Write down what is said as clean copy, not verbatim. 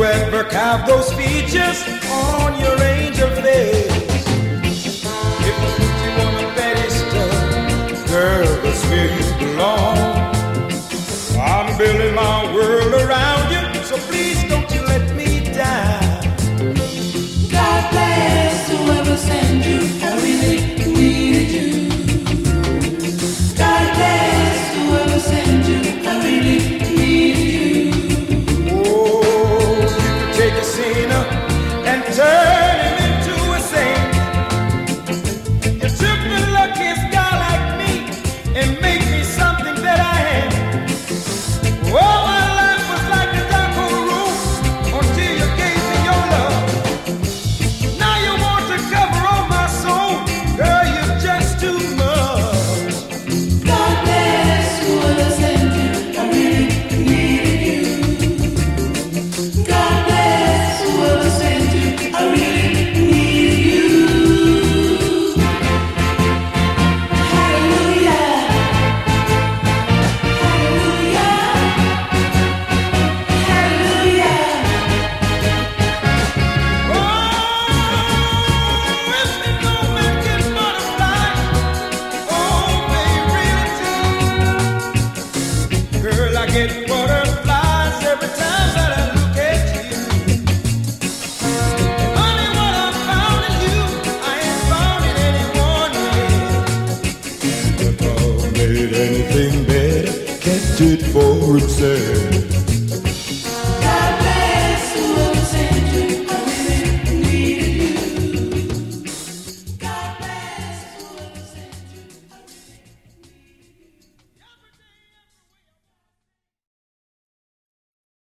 ever carve those features on your angel face. If I put you on a pedestal, girl, that's where you belong. I'm building my world around you, so please don't